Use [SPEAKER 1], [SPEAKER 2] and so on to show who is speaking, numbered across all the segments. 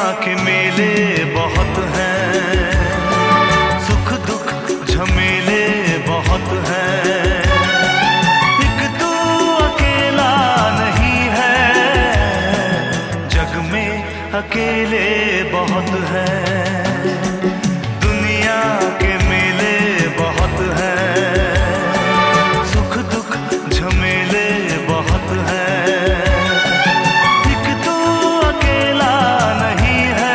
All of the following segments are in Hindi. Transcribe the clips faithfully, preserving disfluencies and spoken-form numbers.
[SPEAKER 1] के मेले बहुत हैं, सुख दुख झमेले बहुत हैं, एक तू अकेला नहीं है, जग में अकेले बहुत हैं। दुनिया के मेले बहुत हैं, सुख दुख झमेले बहुत हैं, एक तू अकेला नहीं है,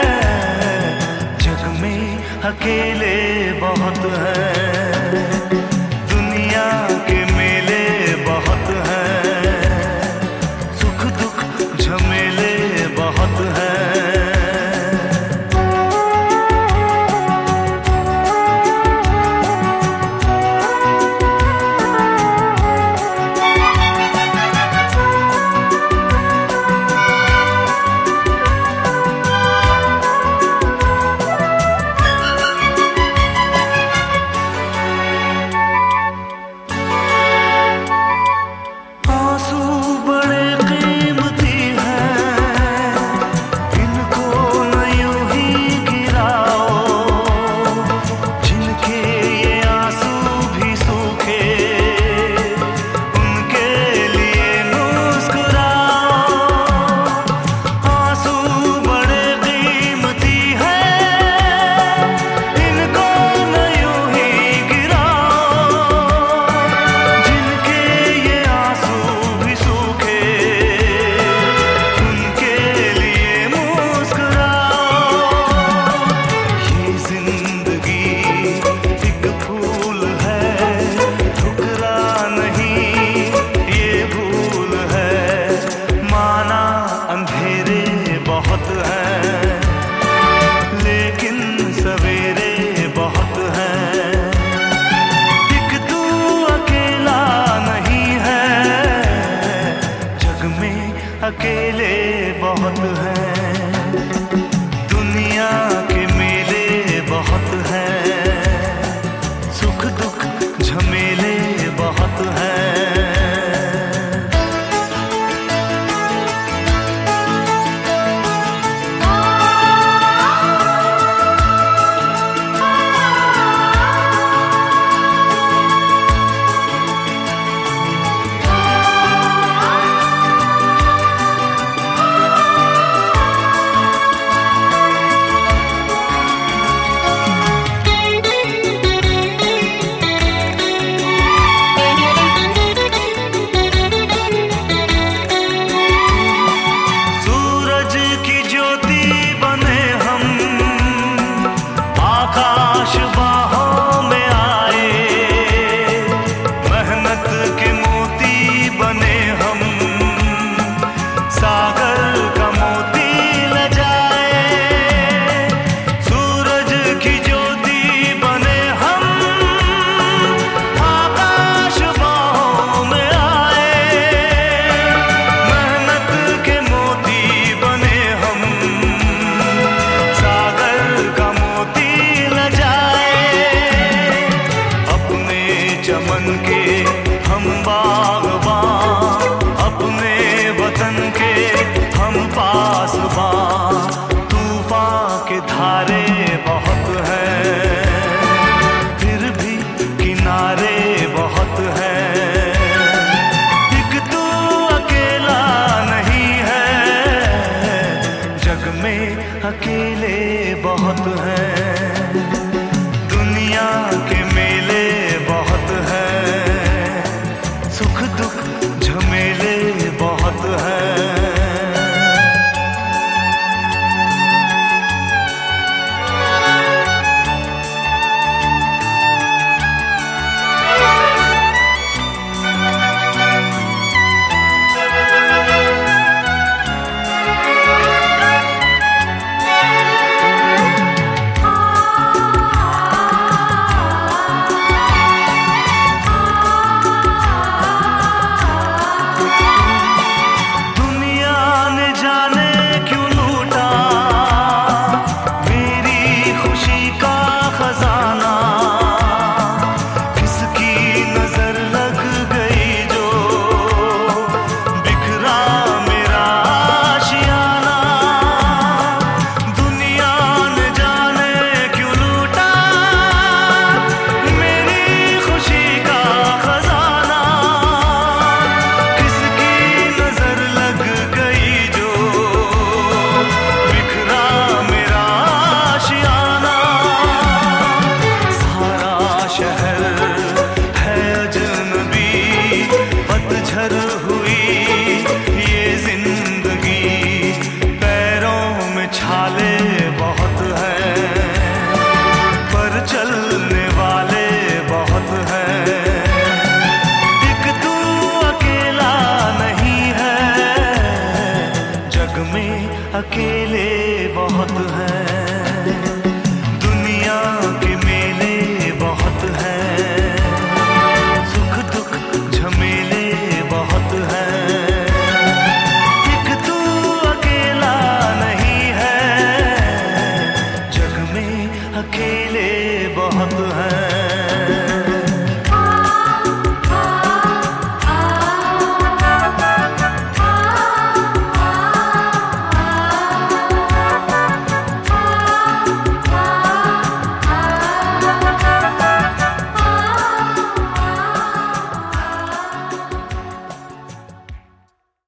[SPEAKER 1] जग में अकेले बहुत हैं। दुनिया के मेले बहुत हैं, सुख दुख झमेले बहुत हैं। बहुत हैं, लेकिन सवेरे बहुत हैं, एक तू अकेला नहीं है, जग में अकेले बहुत हैं। दुनिया के मेले बहुत हैं, सुख दुख झमेले बहुत हैं। चमन के हम बागबां, अपने वतन के हम पासबां, तूफान के धारे बहुत हैं, फिर भी किनारे बहुत हैं, एक तू अकेला नहीं है, जग में अकेले बहुत हैं। दुनिया के मेले बहुत हैं, सुख दुख झमेले बहुत हैं। बहुत है।